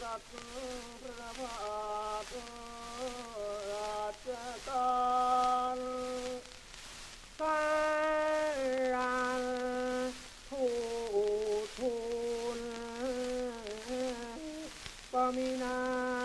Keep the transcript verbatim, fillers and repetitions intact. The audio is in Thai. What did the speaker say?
ดพระบาทราชการสรันทูทูลก็มีนา